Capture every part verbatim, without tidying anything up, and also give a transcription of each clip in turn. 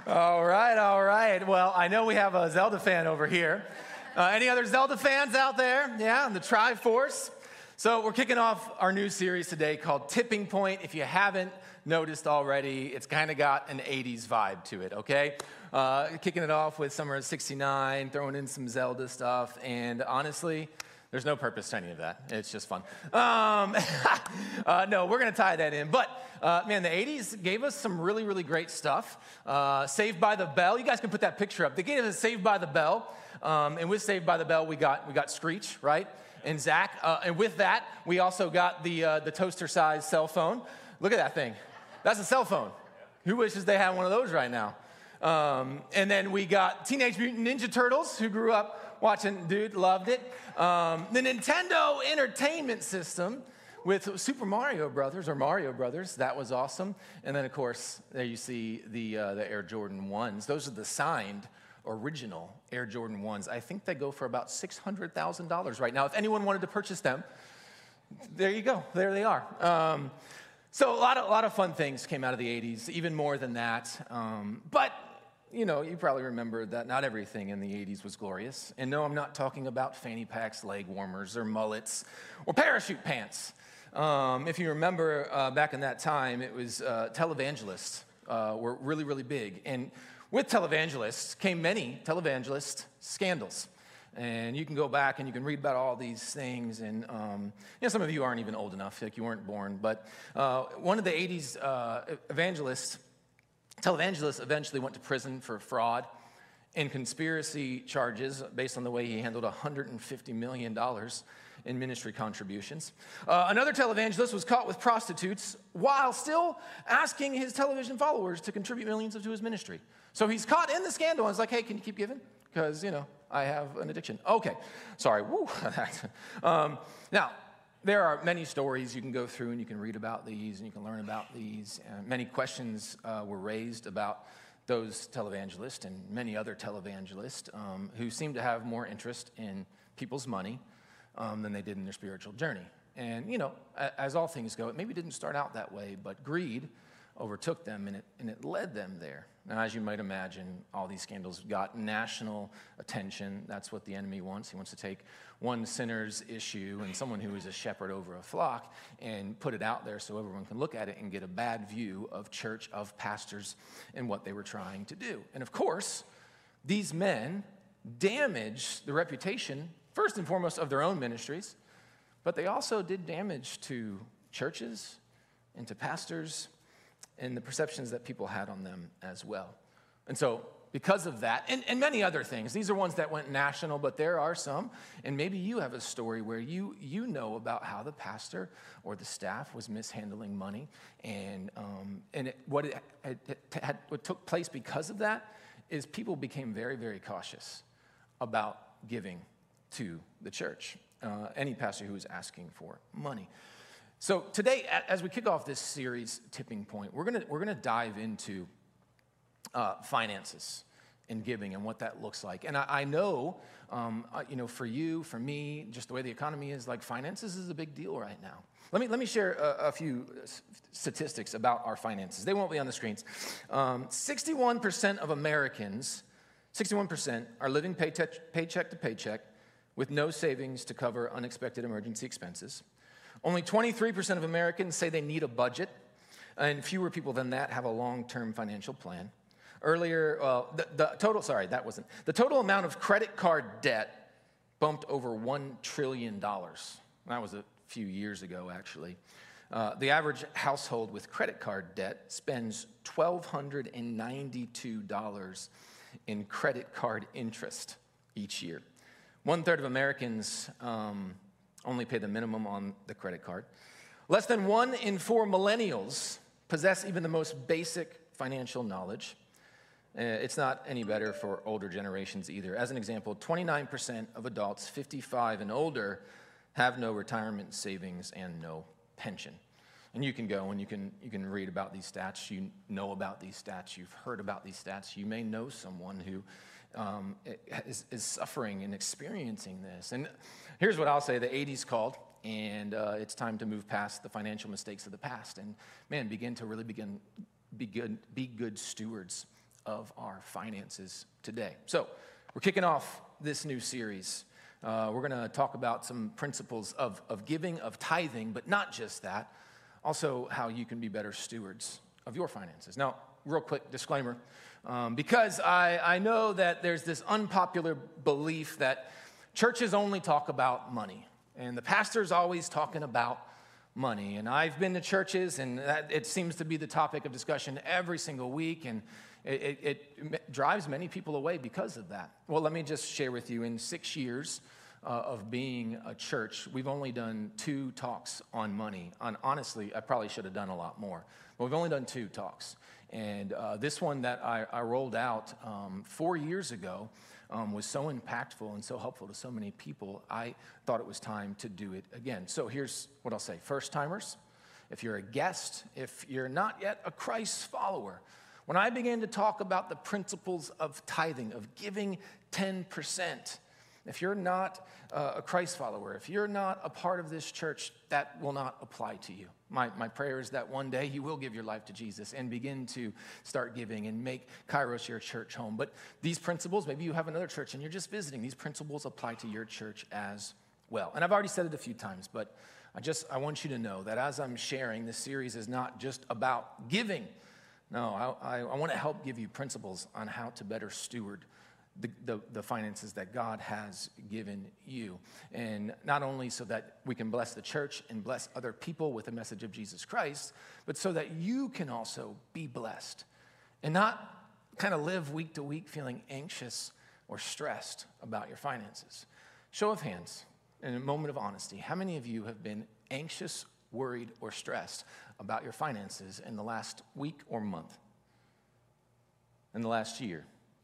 All right, all right. Well, I know we have a Zelda fan over here. Uh, any other Zelda fans out there? Yeah, the Triforce. So we're kicking off our new series today called Tipping Point. If you haven't noticed already, it's kind of got an eighties vibe to it, okay? Uh, kicking it off with Summer of sixty-nine, throwing in some Zelda stuff, and honestly, there's no purpose to any of that. It's just fun. Um, uh, no, we're going to tie that in. But, uh, man, the eighties gave us some really, really great stuff. Uh, Saved by the Bell. You guys can put that picture up. They gave us Saved by the Bell. Um, and with Saved by the Bell, we got we got Screech, right? And Zach. Uh, and with that, we also got the, uh, the toaster-sized cell phone. Look at that thing. That's a cell phone. Who wishes they had one of those right now? Um, and then we got Teenage Mutant Ninja Turtles, who grew up watching, dude, loved it. Um, the Nintendo Entertainment System with Super Mario Brothers, or Mario Brothers, that was awesome. And then, of course, there you see the, uh, the Air Jordan ones. Those are the signed original Air Jordan ones. I think they go for about six hundred thousand dollars right now. If anyone wanted to purchase them, there you go. There they are. Um, so a lot of, a lot of fun things came out of the eighties, even more than that. Um, but you know, you probably remember that not everything in the eighties was glorious. And no, I'm not talking about fanny packs, leg warmers, or mullets, or parachute pants. Um, if you remember uh, back in that time, it was uh, televangelists uh, were really, really big. And with televangelists came many televangelist scandals. And you can go back and you can read about all these things. And um, you know, some of you aren't even old enough, like you weren't born. But uh, one of the eighties uh, evangelists, televangelists eventually went to prison for fraud and conspiracy charges based on the way he handled one hundred fifty million dollars in ministry contributions. Uh, another televangelist was caught with prostitutes while still asking his television followers to contribute millions to his ministry. So he's caught in the scandal and is like, hey, can you keep giving? Because, you know, I have an addiction. Okay, sorry. Woo. um, now, there are many stories you can go through and you can read about these and you can learn about these. And many questions uh, were raised about those televangelists and many other televangelists um, who seem to have more interest in people's money um, than they did in their spiritual journey. And, you know, as all things go, it maybe didn't start out that way, but greed overtook them and it, and it led them there. Now, as you might imagine, all these scandals got national attention. That's what the enemy wants. He wants to take one sinner's issue and someone who is a shepherd over a flock and put it out there so everyone can look at it and get a bad view of church, of pastors, and what they were trying to do. And of course, these men damaged the reputation, first and foremost, of their own ministries, but they also did damage to churches and to pastors and the perceptions that people had on them as well. And so because of that, and, and many other things, these are ones that went national, but there are some, and maybe you have a story where you you know about how the pastor or the staff was mishandling money, and um, and it, what, it, it had, what took place because of that is people became very, very cautious about giving to the church, uh, any pastor who was asking for money. So today, as we kick off this series, Tipping Point, we're gonna we're gonna dive into uh, finances and giving and what that looks like. And I, I know, um, uh, you know, for you, for me, just the way the economy is, like finances is a big deal right now. Let me let me share a, a few statistics about our finances. They won't be on the screens. Um, sixty-one percent of Americans, sixty-one percent are living paycheck, paycheck to paycheck with no savings to cover unexpected emergency expenses. Only twenty-three percent of Americans say they need a budget, and fewer people than that have a long-term financial plan. Earlier, well, the, the total, sorry, that wasn't. The total amount of credit card debt bumped over one trillion dollars. That was a few years ago, actually. Uh, the average household with credit card debt spends one thousand two hundred ninety-two dollars in credit card interest each year. One-third of Americans um, only pay the minimum on the credit card. Less than one in four millennials possess even the most basic financial knowledge. Uh, it's not any better for older generations either. As an example, twenty-nine percent of adults fifty-five and older have no retirement savings and no pension. And you can go and you can you can read about these stats. You know about these stats. You've heard about these stats. You may know someone who um, is, is suffering and experiencing this. And here's what I'll say: the eighties called, and uh, it's time to move past the financial mistakes of the past, and man, begin to really begin be good be good stewards of our finances today. So we're kicking off this new series. Uh, we're going to talk about some principles of, of giving, of tithing, but not just that, also how you can be better stewards of your finances. Now, real quick disclaimer, um, because I, I know that there's this unpopular belief that churches only talk about money, and the pastor's always talking about money. And I've been to churches, and that, it seems to be the topic of discussion every single week, and it, it, it drives many people away because of that. Well, let me just share with you, in six years uh, of being a church, we've only done two talks on money. On, honestly, I probably should have done a lot more, but we've only done two talks. And uh, this one that I, I rolled out um, four years ago um, was so impactful and so helpful to so many people, I thought it was time to do it again. So here's what I'll say. First timers, if you're a guest, if you're not yet a Christ follower, when I began to talk about the principles of tithing, of giving ten percent, if you're not uh, a Christ follower, if you're not a part of this church, that will not apply to you. My, my prayer is that one day you will give your life to Jesus and begin to start giving and make Kairos your church home. But these principles, maybe you have another church and you're just visiting, these principles apply to your church as well. And I've already said it a few times, but I just, I want you to know that as I'm sharing, this series is not just about giving. No, I, I, I want to help give you principles on how to better steward The, the, the finances that God has given you. And not only so that we can bless the church and bless other people with the message of Jesus Christ, but so that you can also be blessed and not kind of live week to week feeling anxious or stressed about your finances. Show of hands, in a moment of honesty, how many of you have been anxious, worried, or stressed about your finances in the last week or month? In the last year?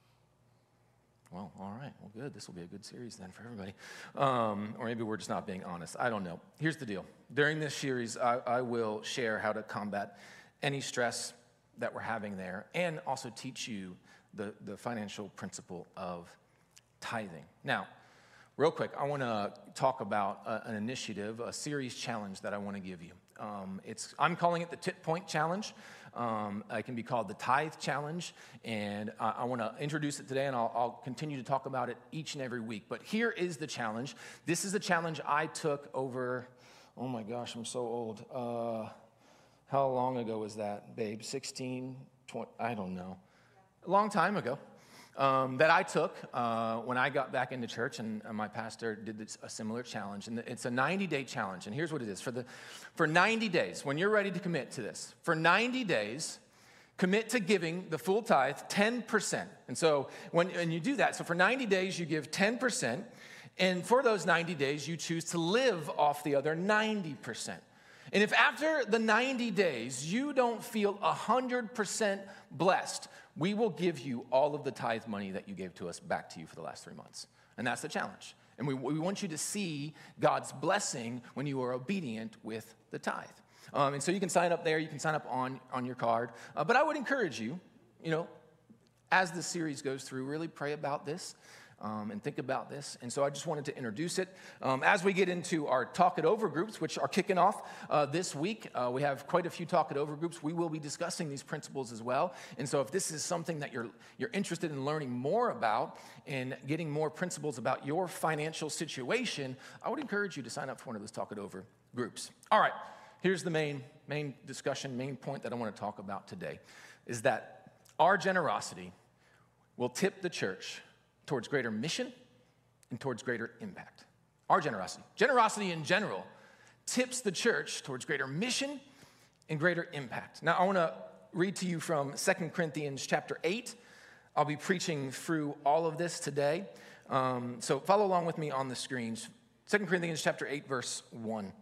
Well, all right. Well, good. This will be a good series then for everybody. Um, or maybe we're just not being honest. I don't know. Here's the deal. During this series, I, I will share how to combat any stress that we're having there and also teach you the, the financial principle of tithing. Now, real quick, I want to talk about a, an initiative, a series challenge that I want to give you. Um, it's I'm calling it the Tip Point Challenge. Um, it can be called the Tithe Challenge, and I, I want to introduce it today, and I'll, I'll continue to talk about it each and every week. But here is the challenge. This is the challenge I took over, oh my gosh, I'm so old. Uh, how long ago was that, babe? sixteen, twenty, I don't know. A long time ago. Um, that I took uh, when I got back into church, and, and my pastor did this, a similar challenge. And it's a ninety-day challenge, and here's what it is. For the for ninety days, when you're ready to commit to this, for ninety days, commit to giving the full tithe, ten percent. And so when, when you do that, so for ninety days, you give ten percent, and for those ninety days, you choose to live off the other ninety percent. And if after the ninety days, you don't feel one hundred percent blessed, we will give you all of the tithe money that you gave to us back to you for the last three months. And that's the challenge. And we, we want you to see God's blessing when you are obedient with the tithe. Um, and so you can sign up there. You can sign up on, on your card. Uh, but I would encourage you, you know, as the series goes through, really pray about this. Um, and think about this. And so I just wanted to introduce it. Um, as we get into our Talk It Over groups, which are kicking off uh, this week, uh, we have quite a few Talk It Over groups. We will be discussing these principles as well. And so if this is something that you're you're interested in learning more about and getting more principles about your financial situation, I would encourage you to sign up for one of those Talk It Over groups. All right, here's the main, main discussion, main point that I want to talk about today, is that our generosity will tip the church towards greater mission and towards greater impact. Our generosity, generosity in general, tips the church towards greater mission and greater impact. Now, I want to read to you from Second Corinthians chapter eight. I'll be preaching through all of this today. Um, so follow along with me on the screens. Second Corinthians chapter eight, verse one.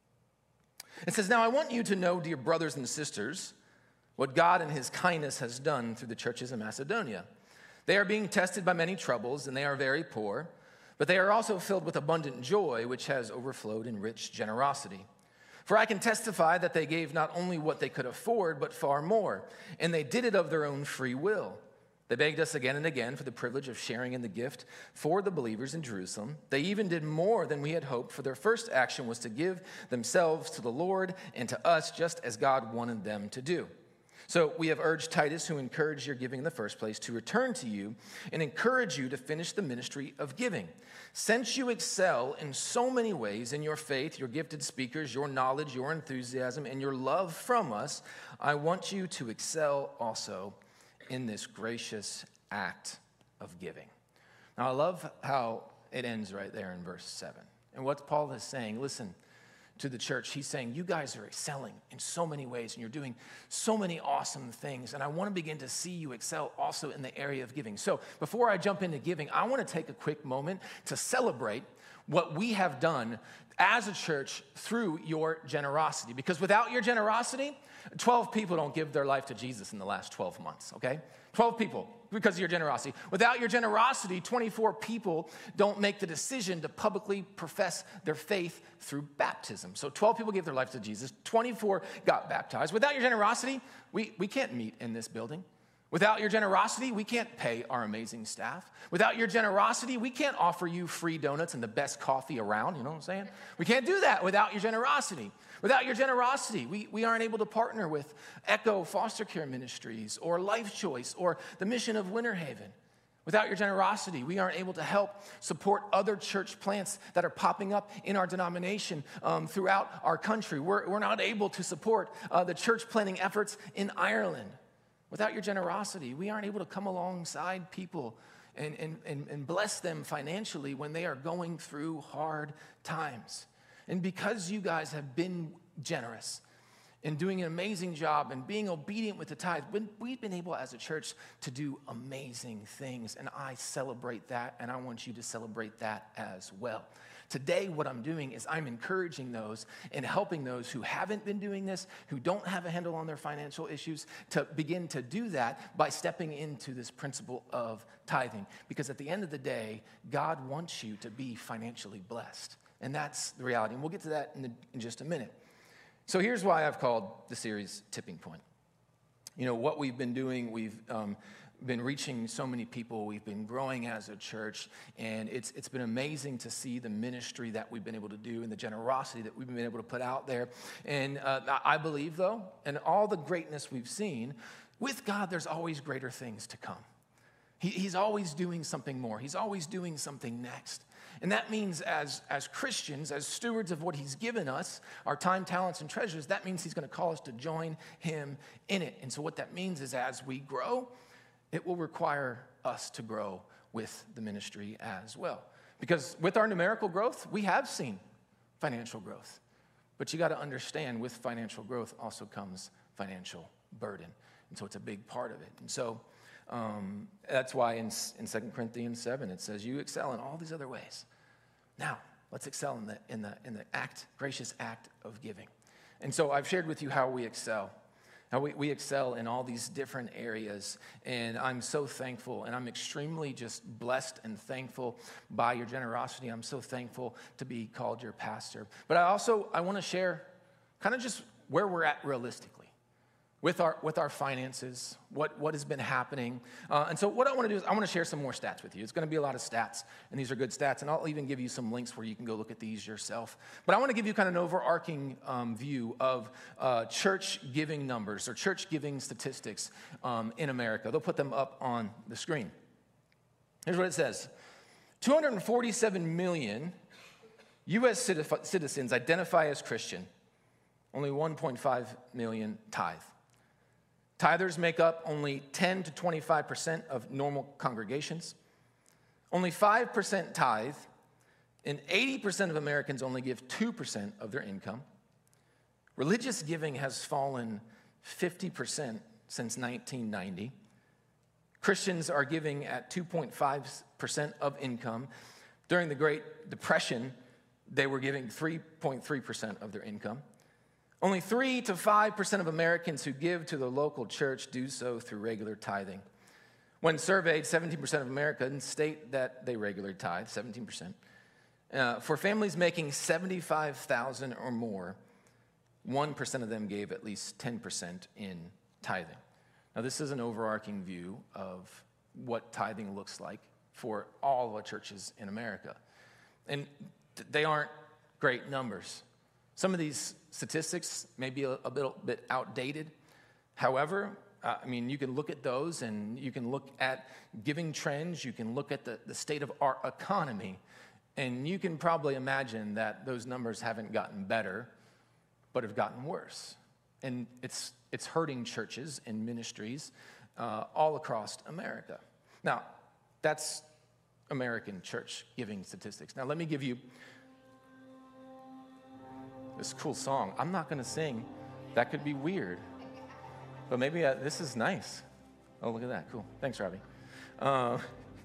It says, "Now I want you to know, dear brothers and sisters, what God in his kindness has done through the churches in Macedonia. They are being tested by many troubles, and they are very poor, but they are also filled with abundant joy, which has overflowed in rich generosity. For I can testify that they gave not only what they could afford, but far more, and they did it of their own free will. They begged us again and again for the privilege of sharing in the gift for the believers in Jerusalem. They even did more than we had hoped, for their first action was to give themselves to the Lord and to us, just as God wanted them to do. So we have urged Titus, who encouraged your giving in the first place, to return to you and encourage you to finish the ministry of giving. Since you excel in so many ways in your faith, your gifted speakers, your knowledge, your enthusiasm, and your love from us, I want you to excel also in this gracious act of giving. Now, I love how it ends right there in verse seven. And what Paul is saying, listen, to the church, he's saying, you guys are excelling in so many ways, and you're doing so many awesome things, and I want to begin to see you excel also in the area of giving. So before I jump into giving, I want to take a quick moment to celebrate what we have done as a church through your generosity, because without your generosity, twelve people don't give their life to Jesus in the last twelve months, okay? twelve people because of your generosity. Without your generosity, twenty-four people don't make the decision to publicly profess their faith through baptism. So twelve people gave their life to Jesus, twenty-four got baptized. Without your generosity, we, we can't meet in this building. Without your generosity, we can't pay our amazing staff. Without your generosity, we can't offer you free donuts and the best coffee around, you know what I'm saying? We can't do that without your generosity. Without your generosity, we, we aren't able to partner with Echo Foster Care Ministries or Life Choice or the mission of Winter Haven. Without your generosity, we aren't able to help support other church plants that are popping up in our denomination um, throughout our country. We're, we're not able to support uh, the church planting efforts in Ireland. Without your generosity, we aren't able to come alongside people and, and, and, and bless them financially when they are going through hard times. And because you guys have been generous and doing an amazing job and being obedient with the tithe, we've been able as a church to do amazing things. And I celebrate that, and I want you to celebrate that as well. Today, what I'm doing is I'm encouraging those and helping those who haven't been doing this, who don't have a handle on their financial issues, to begin to do that by stepping into this principle of tithing. Because at the end of the day, God wants you to be financially blessed. And that's the reality. And we'll get to that in, the, in just a minute. So here's why I've called the series Tipping Point. You know, what we've been doing, we've um, been reaching so many people. We've been growing as a church, and it's it's been amazing to see the ministry that we've been able to do and the generosity that we've been able to put out there. And uh, I believe, though, and all the greatness we've seen, with God, there's always greater things to come. He, he's always doing something more. He's always doing something next. And that means as, as Christians, as stewards of what he's given us, our time, talents, and treasures, that means he's going to call us to join him in it. And so what that means is as we grow, it will require us to grow with the ministry as well. Because with our numerical growth, we have seen financial growth. But you got to understand, with financial growth also comes financial burden. And so it's a big part of it. And so um, that's why in, in Second Corinthians seven, it says, you excel in all these other ways. Now, let's excel in the, in the, in the act, gracious act of giving. And so I've shared with you how we excel. Now, we, we excel in all these different areas, and I'm so thankful, and I'm extremely just blessed and thankful by your generosity. I'm so thankful to be called your pastor. But I also, I want to share kind of just where we're at realistically with our with our finances, what, what has been happening. Uh, and so what I want to do is I want to share some more stats with you. It's going to be a lot of stats, and these are good stats, and I'll even give you some links where you can go look at these yourself. But I want to give you kind of an overarching um, view of uh, church giving numbers or church giving statistics um, in America. They'll put them up on the screen. Here's what it says. two hundred forty-seven million U S citizens identify as Christian. Only one point five million tithe. Tithers make up only ten to twenty-five percent of normal congregations. Only five percent tithe, and eighty percent of Americans only give two percent of their income. Religious giving has fallen fifty percent since nineteen ninety. Christians are giving at two point five percent of income. During the Great Depression, they were giving three point three percent of their income. Only three to five percent of Americans who give to the local church do so through regular tithing. When surveyed, seventeen percent of Americans state that they regularly tithe, seventeen percent. Uh, for families making seventy-five thousand dollars or more, one percent of them gave at least ten percent in tithing. Now, this is an overarching view of what tithing looks like for all the churches in America. And they aren't great numbers. Some of these statistics may be a, a little bit outdated. However, uh, I mean, you can look at those and you can look at giving trends, you can look at the, the state of our economy, and you can probably imagine that those numbers haven't gotten better, but have gotten worse. And it's, it's hurting churches and ministries uh, all across America. Now, that's American church giving statistics. Now, let me give you this cool song. I'm not going to sing. That could be weird. But maybe uh, this is nice. Oh, look at that. Cool. Thanks, Robbie. Uh,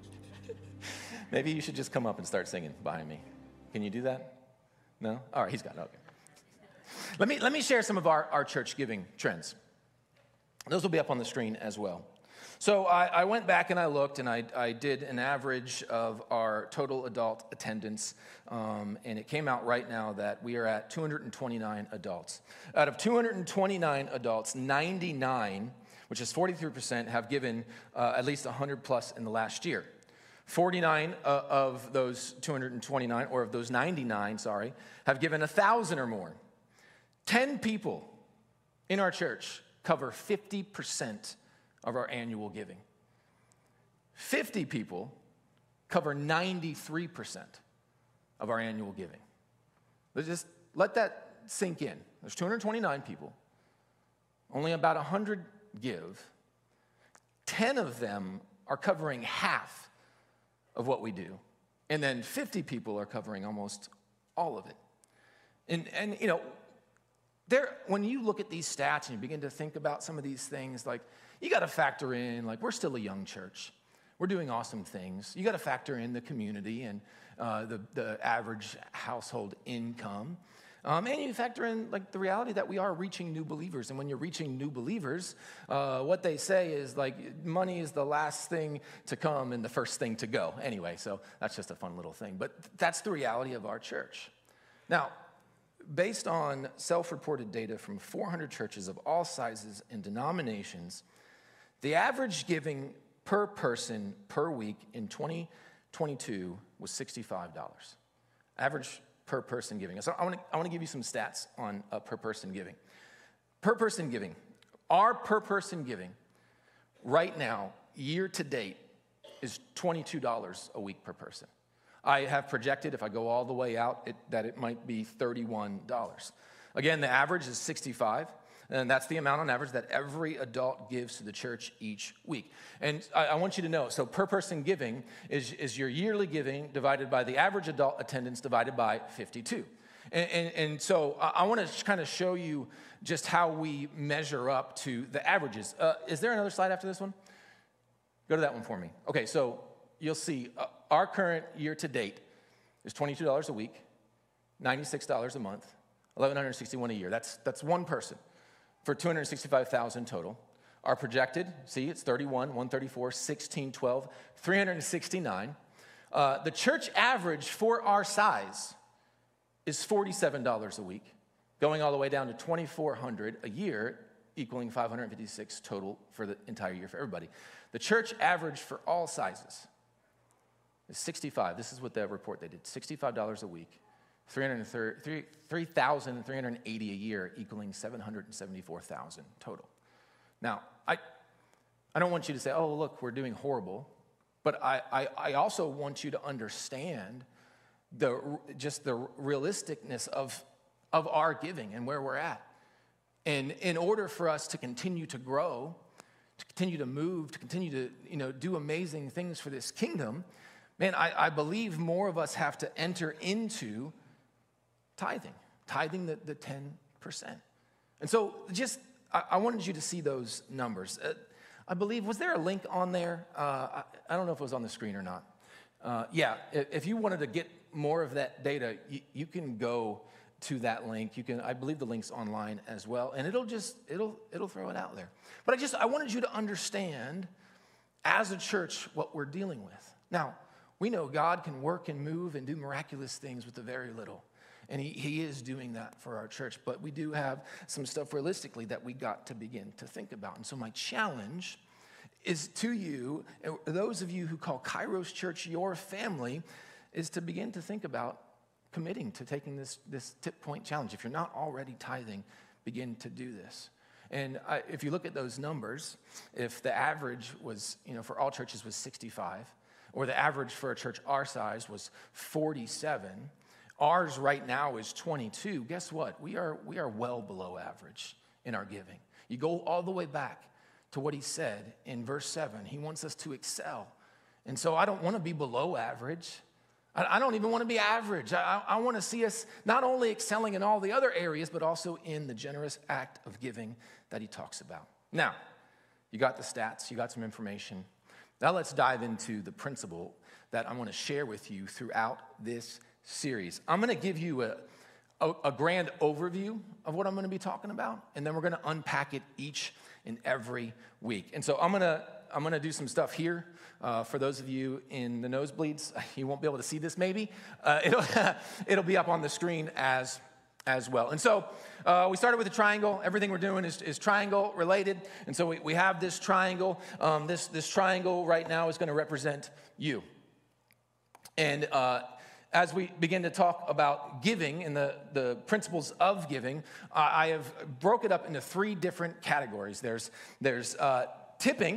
maybe you should just come up and start singing behind me. Can you do that? No? All right, he's got it. Okay. Let me, let me share some of our, our church giving trends. Those will be up on the screen as well. So I, I went back and I looked, and I, I did an average of our total adult attendance, um, and it came out right now that we are at two hundred twenty-nine adults. Out of two hundred twenty-nine adults, ninety-nine, which is forty-three percent, have given uh, at least one hundred plus in the last year. forty-nine uh, of those two hundred twenty-nine, or of those ninety-nine, sorry, have given one thousand or more. ten people in our church cover fifty percent of our annual giving. fifty people cover ninety-three percent of our annual giving. Let's just let that sink in. There's two hundred twenty-nine people. Only about one hundred give. ten of them are covering half of what we do. And then fifty people are covering almost all of it. And, and you know, there, when you look at these stats and you begin to think about some of these things, like, you got to factor in, like, we're still a young church. We're doing awesome things. You got to factor in the community and uh, the, the average household income. Um, and you factor in, like, the reality that we are reaching new believers. And when you're reaching new believers, uh, what they say is, like, money is the last thing to come and the first thing to go. Anyway, so that's just a fun little thing. But that's the reality of our church. Now, based on self-reported data from four hundred churches of all sizes and denominations, the average giving per person per week in twenty twenty-two was sixty-five dollars. Average per person giving. So I want to I want to give you some stats on uh, per person giving. Per person giving. Our per person giving right now, year to date, is twenty-two dollars a week per person. I have projected, if I go all the way out, it, that it might be thirty-one dollars. Again, the average is sixty-five dollars, and that's the amount on average that every adult gives to the church each week. And I, I want you to know, so per person giving is, is your yearly giving divided by the average adult attendance divided by fifty-two. And, and, and so I, I want to kind of show you just how we measure up to the averages. Uh, is there another slide after this one? Go to that one for me. Okay, so you'll see uh, our current year to date is twenty-two dollars a week, ninety-six dollars a month, eleven hundred sixty-one dollars a year. That's, that's one person for two hundred sixty-five thousand dollars total. Our projected, see, it's thirty-one, one thirty-four, sixteen, twelve, three hundred sixty-nine. Uh, the church average for our size is forty-seven dollars a week, going all the way down to twenty-four hundred dollars a year, equaling five hundred fifty-six total for the entire year for everybody. The church average for all sizes is sixty-five. This is what the report they did. sixty-five dollars a week, three thousand three hundred eighty dollars a year, equaling seven hundred seventy-four thousand dollars total. Now, I, I don't want you to say, oh, look, we're doing horrible. But I, I, I also want you to understand the just the realisticness of, of our giving and where we're at. And in order for us to continue to grow, to continue to move, to continue to, you know, do amazing things for this kingdom, man, I, I believe more of us have to enter into tithing, tithing the, the ten percent. And so just, I, I wanted you to see those numbers. Uh, I believe, was there a link on there? Uh, I, I don't know if it was on the screen or not. Uh, yeah, if, if you wanted to get more of that data, you, you can go to that link. You can, I believe the link's online as well, and it'll just, it'll, it'll throw it out there. But I just, I wanted you to understand as a church what we're dealing with. Now, we know God can work and move and do miraculous things with the very little. And he, he is doing that for our church. But we do have some stuff realistically that we got to begin to think about. And so my challenge is to you, those of you who call Kairos Church your family, is to begin to think about committing to taking this, this tip point challenge. If you're not already tithing, begin to do this. And I, if you look at those numbers, if the average was, you know, for all churches was sixty-five, or the average for a church our size was forty-seven, ours right now is twenty-two. Guess what? We are, we are well below average in our giving. You go all the way back to what he said in verse seven. He wants us to excel. And so I don't want to be below average. I, I don't even want to be average. I, I want to see us not only excelling in all the other areas, but also in the generous act of giving that he talks about. Now, you got the stats, you got some information. Now let's dive into the principle that I want to share with you throughout this series. I'm going to give you a, a, a grand overview of what I'm going to be talking about, and then we're going to unpack it each and every week. And so I'm going to I'm going to do some stuff here. Uh, for those of you in the nosebleeds, you won't be able to see this maybe. Uh, it'll, it'll be up on the screen as as well. And so uh, we started with a triangle. Everything we're doing is, is triangle related. And so we, we have this triangle. Um, this, this triangle right now is going to represent you. And uh, as we begin to talk about giving and the, the principles of giving, uh, I have broke it up into three different categories. There's, there's uh, tipping,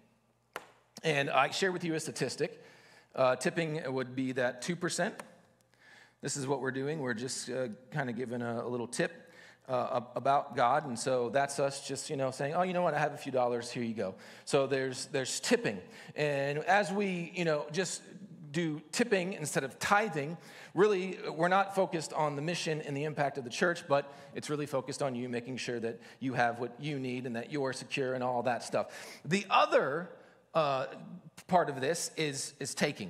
and I share with you a statistic. Uh, tipping would be that two percent. This is what we're doing. We're just uh, kind of giving a, a little tip uh, about God. And so that's us just, you know, saying, oh, you know what, I have a few dollars, here you go. So there's there's tipping. And as we, you know, just do tipping instead of tithing, really, we're not focused on the mission and the impact of the church, but it's really focused on you making sure that you have what you need and that you're secure and all that stuff. The other uh, part of this is is taking.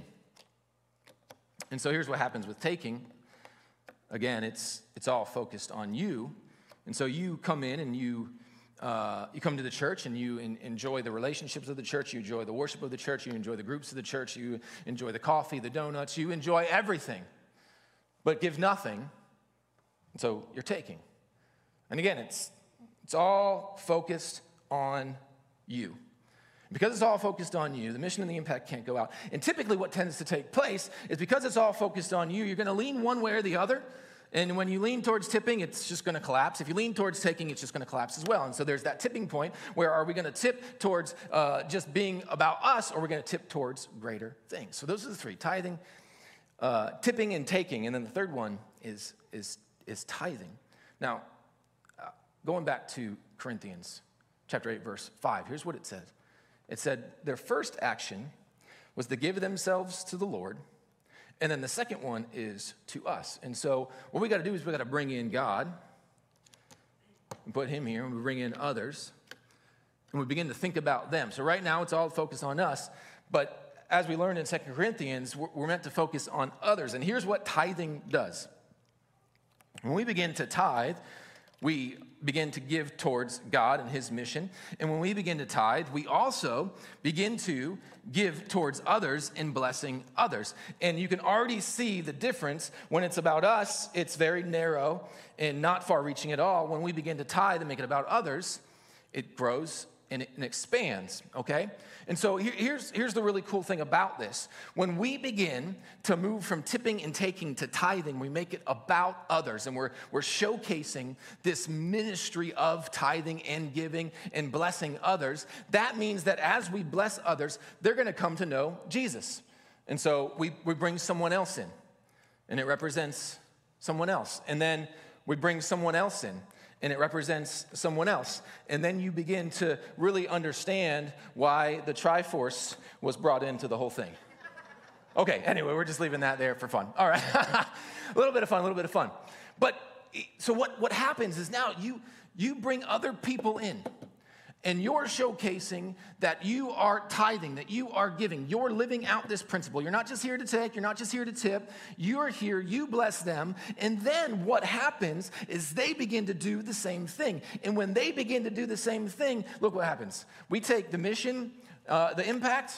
And so here's what happens with taking. Again, it's it's all focused on you. And so you come in and you uh, you come to the church and you in, enjoy the relationships of the church. You enjoy the worship of the church. You enjoy the groups of the church. You enjoy the coffee, the donuts. You enjoy everything, but give nothing. And so you're taking. And again, it's it's all focused on you. Because it's all focused on you, the mission and the impact can't go out. And typically what tends to take place is because it's all focused on you, you're going to lean one way or the other. And when you lean towards tipping, it's just going to collapse. If you lean towards taking, it's just going to collapse as well. And so there's that tipping point where are we going to tip towards uh, just being about us, or are we going to tip towards greater things? So those are the three: tithing, uh, tipping, and taking. And then the third one is, is, is tithing. Now, uh, going back to Corinthians chapter eight, verse five, here's what it says. It said their first action was to give themselves to the Lord, and then the second one is to us. And so what we got to do is we got to bring in God and put him here, and we bring in others, and we begin to think about them. So right now it's all focused on us, but as we learned in Second Corinthians, we're, we're meant to focus on others. And here's what tithing does. When we begin to tithe, we begin to give towards God and his mission. And when we begin to tithe, we also begin to give towards others in blessing others. And you can already see the difference. When it's about us, it's very narrow and not far-reaching at all. When we begin to tithe and make it about others, it grows and it and expands, okay? And so here, here's, here's the really cool thing about this. When we begin to move from tipping and taking to tithing, we make it about others, and we're, we're showcasing this ministry of tithing and giving and blessing others. That means that as we bless others, they're going to come to know Jesus. And so we, we bring someone else in, and it represents someone else. And then we bring someone else in, and it represents someone else. And then you begin to really understand why the Triforce was brought into the whole thing. Okay, anyway, we're just leaving that there for fun. All right, a little bit of fun, a little bit of fun. But so what, what happens is now you, you bring other people in, and you're showcasing that you are tithing, that you are giving. You're living out this principle. You're not just here to take. You're not just here to tip. You're here. You bless them. And then what happens is they begin to do the same thing. And when they begin to do the same thing, look what happens. We take the mission, uh, the impact,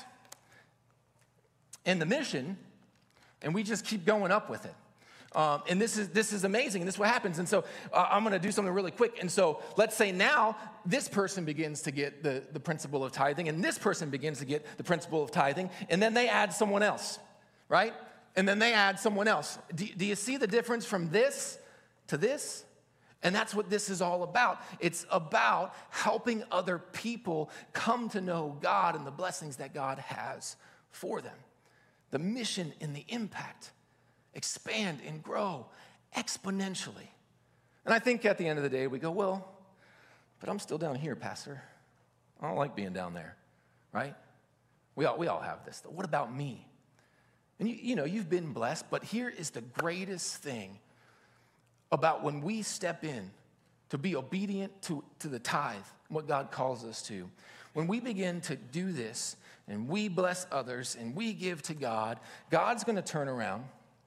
and the mission, and we just keep going up with it. Um, and this is this is amazing, and this is what happens. And so uh, I'm going to do something really quick. And so let's say now this person begins to get the, the principle of tithing, and this person begins to get the principle of tithing, and then they add someone else, right? And then they add someone else. Do, do you see the difference from this to this? And that's what this is all about. It's about helping other people come to know God and the blessings that God has for them. The mission and the impact expand and grow exponentially. And I think at the end of the day, we go, well, but I'm still down here, Pastor. I don't like being down there, right? We all, we all have this. What about me? And you, you know, you've been blessed, but here is the greatest thing about when we step in to be obedient to, to the tithe, what God calls us to. When we begin to do this and we bless others and we give to God, God's going to turn around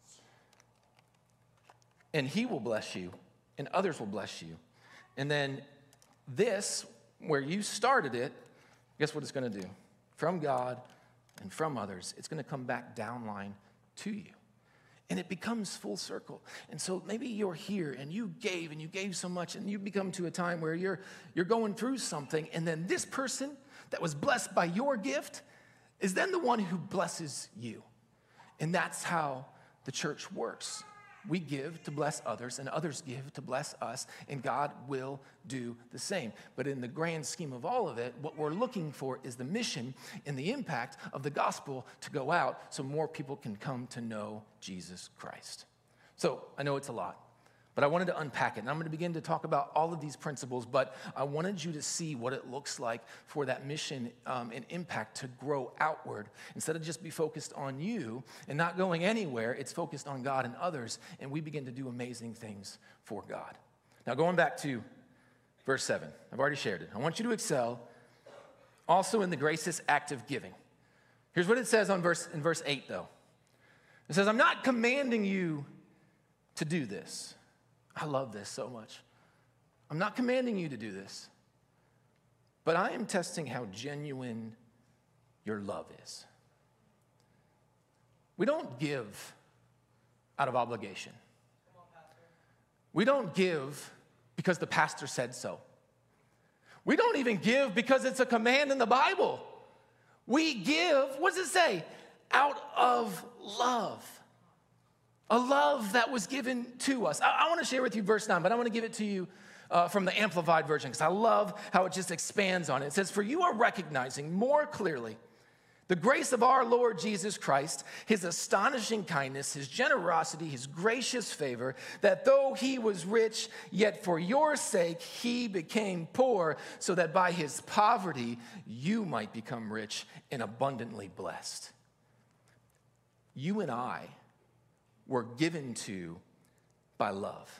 and he will bless you and others will bless you. And then this, where you started it, guess what it's going to do? From God and from others, it's going to come back downline to you. And it becomes full circle. And so maybe you're here and you gave and you gave so much and you become to a time where you're, you're going through something, and then this person that was blessed by your gift is then the one who blesses you. And that's how the church works. We give to bless others, and others give to bless us, and God will do the same. But in the grand scheme of all of it, what we're looking for is the mission and the impact of the gospel to go out so more people can come to know Jesus Christ. So I know it's a lot, but I wanted to unpack it. And I'm going to begin to talk about all of these principles, but I wanted you to see what it looks like for that mission um, and impact to grow outward. Instead of just be focused on you and not going anywhere, it's focused on God and others, and we begin to do amazing things for God. Now, going back to verse seven, I've already shared it. I want you to excel also in the gracious act of giving. Here's what it says on verse, in verse eight, though. It says, I'm not commanding you to do this. I love this so much. I'm not commanding you to do this, but I am testing how genuine your love is. We don't give out of obligation. We don't give because the pastor said so. We don't even give because it's a command in the Bible. We give, what does it say? Out of love. A love that was given to us. I, I want to share with you verse nine, but I want to give it to you uh, from the Amplified Version because I love how it just expands on it. It says, for you are recognizing more clearly the grace of our Lord Jesus Christ, his astonishing kindness, his generosity, his gracious favor, that though he was rich, yet for your sake he became poor, so that by his poverty you might become rich and abundantly blessed. You and I were given to by love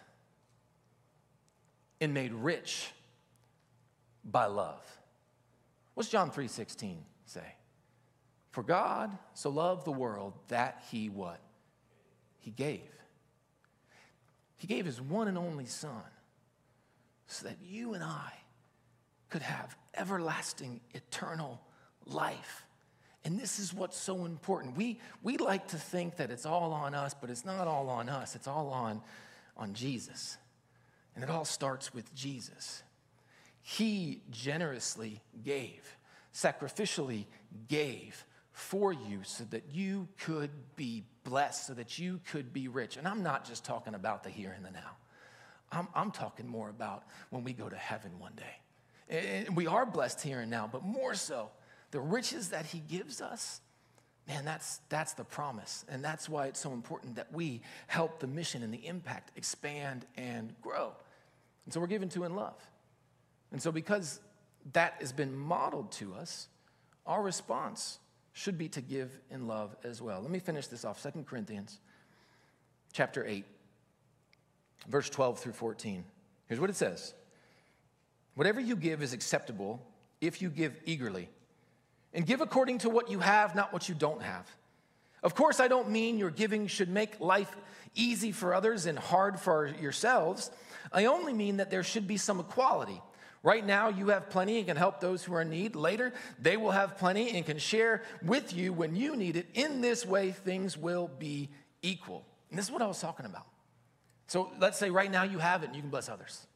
and made rich by love. What's John three sixteen say? For God so loved the world that he what? He gave. He gave his one and only son so that you and I could have everlasting, eternal life. And this is what's so important. We, we like to think that it's all on us, but it's not all on us. It's all on, on Jesus. And it all starts with Jesus. He generously gave, sacrificially gave for you so that you could be blessed, so that you could be rich. And I'm not just talking about the here and the now. I'm, I'm talking more about when we go to heaven one day. And we are blessed here and now, but more so, the riches that he gives us, man, that's, that's the promise. And that's why it's so important that we help the mission and the impact expand and grow. And so we're given to in love. And so because that has been modeled to us, our response should be to give in love as well. Let me finish this off. Second Corinthians chapter eight, verse twelve through fourteen. Here's what it says. Whatever you give is acceptable if you give eagerly. And give according to what you have, not what you don't have. Of course, I don't mean your giving should make life easy for others and hard for yourselves. I only mean that there should be some equality. Right now, you have plenty and can help those who are in need. Later, they will have plenty and can share with you when you need it. In this way, things will be equal. And this is what I was talking about. So let's say right now you have it and you can bless others.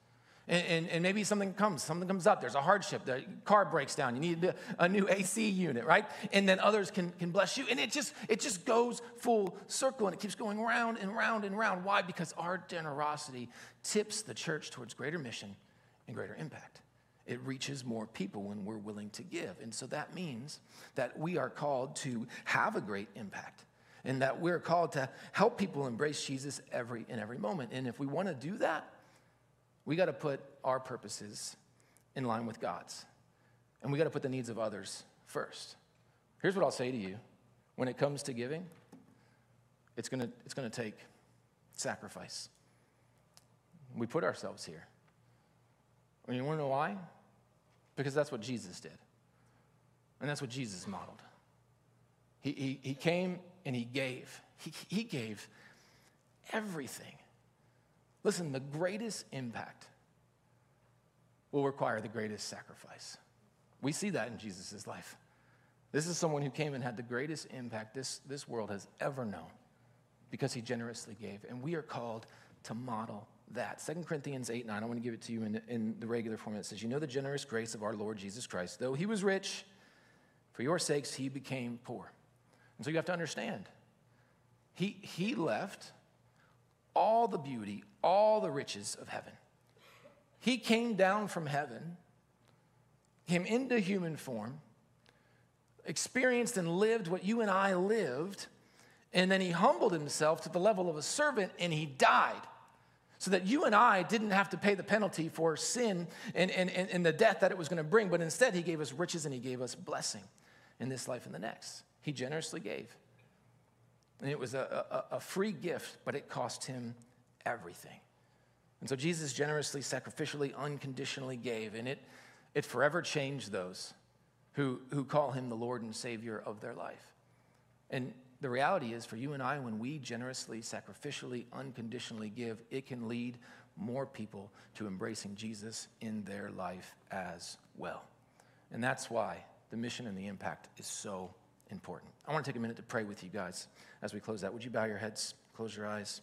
And, and, and maybe something comes, something comes up. There's a hardship. The car breaks down. You need a, a new A C unit, right? And then others can, can bless you. And it just, it just goes full circle, and it keeps going round and round and round. Why? Because our generosity tips the church towards greater mission and greater impact. It reaches more people when we're willing to give. And so that means that we are called to have a great impact, and that we're called to help people embrace Jesus every in every moment. And if we want to do that, we got to put our purposes in line with God's. And we got to put the needs of others first. Here's what I'll say to you. When it comes to giving, it's going to it's going to take sacrifice. We put ourselves here. And you want to know why? Because that's what Jesus did. And that's what Jesus modeled. He, he, he came and he gave. He, he gave everything. Listen, the greatest impact will require the greatest sacrifice. We see that in Jesus' life. This is someone who came and had the greatest impact this, this world has ever known because he generously gave. And we are called to model that. Second Corinthians eight nine, I want to give it to you in, in the regular format. It says, you know the generous grace of our Lord Jesus Christ. Though he was rich, for your sakes he became poor. And so you have to understand, he, he left all the beauty, all the riches of heaven. He came down from heaven, came into human form, experienced and lived what you and I lived, and then he humbled himself to the level of a servant, and he died so that you and I didn't have to pay the penalty for sin and, and, and, and the death that it was going to bring, but instead he gave us riches and he gave us blessing in this life and the next. He generously gave. And it was a, a, a free gift, but it cost him everything. And so Jesus generously, sacrificially, unconditionally gave, and it, it forever changed those who, who call him the Lord and Savior of their life. And the reality is, for you and I, when we generously, sacrificially, unconditionally give, it can lead more people to embracing Jesus in their life as well. And that's why the mission and the impact is so important. I want to take a minute to pray with you guys as we close out. Would you bow your heads, close your eyes?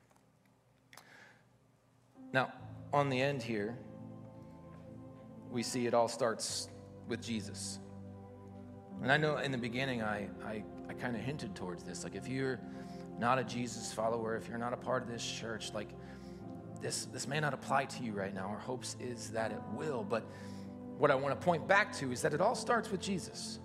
Now, on the end here, we see it all starts with Jesus. And I know in the beginning, I, I, I kind of hinted towards this. Like, if you're not a Jesus follower, if you're not a part of this church, like, this, this may not apply to you right now. Our hopes is that it will. But what I want to point back to is that it all starts with Jesus.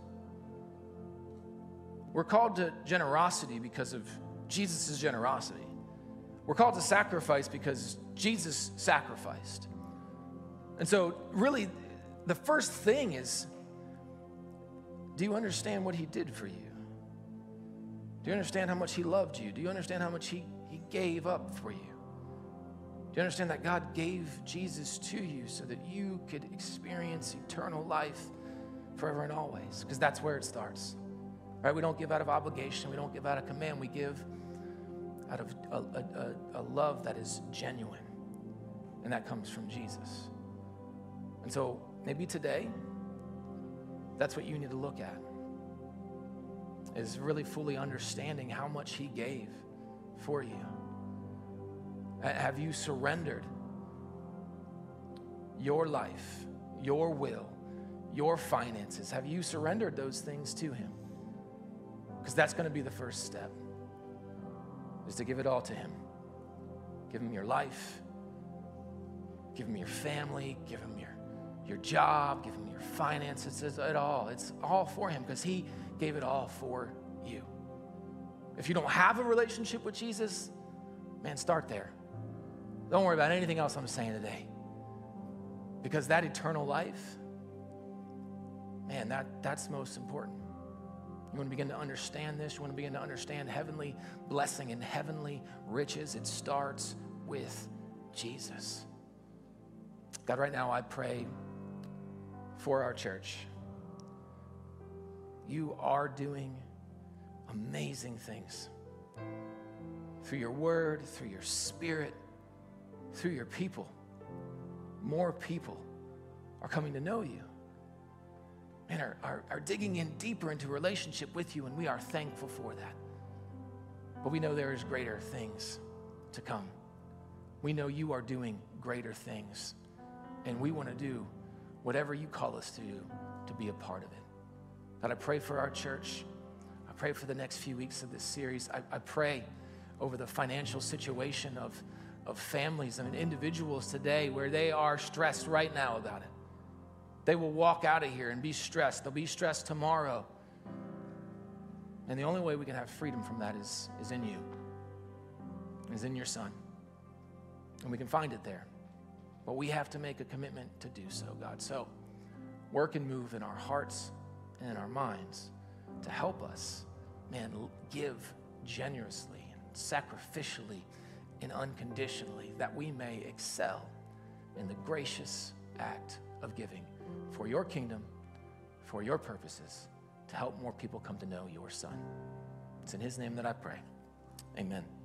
We're called to generosity because of Jesus' generosity. We're called to sacrifice because Jesus sacrificed. And so really, the first thing is, do you understand what he did for you? Do you understand how much he loved you? Do you understand how much he, he gave up for you? Do you understand that God gave Jesus to you so that you could experience eternal life forever and always? Because that's where it starts. Right? We don't give out of obligation. We don't give out of command. We give out of a, a, a love that is genuine. And that comes from Jesus. And so maybe today, that's what you need to look at, is really fully understanding how much he gave for you. Have you surrendered your life, your will, your finances? Have you surrendered those things to him? Because that's going to be the first step, is to give it all to him. Give him your life. Give him your family. Give him your, your job. Give him your finances. It's it all. It's all for him because he gave it all for you. If you don't have a relationship with Jesus, man, start there. Don't worry about anything else I'm saying today. Because that eternal life, man, that, that's most important. You want to begin to understand this? You want to begin to understand heavenly blessing and heavenly riches? It starts with Jesus. God, right now I pray for our church. You are doing amazing things through your word, through your spirit, through your people. More people are coming to know you and are, are, are digging in deeper into relationship with you, and we are thankful for that. But we know there is greater things to come. We know you are doing greater things And we want to do whatever you call us to do to be a part of it. God, I pray for our church. I pray for the next few weeks of this series. I, I pray over the financial situation of, of families and individuals today where they are stressed right now about it. They will walk out of here and be stressed. They'll be stressed tomorrow. And the only way we can have freedom from that is, is in you, is in your Son. And we can find it there. But we have to make a commitment to do so, God. So work and move in our hearts and in our minds to help us, man, give generously and sacrificially and unconditionally, that we may excel in the gracious act of giving for your kingdom, for your purposes, to help more people come to know your Son. It's in his name that I pray. Amen.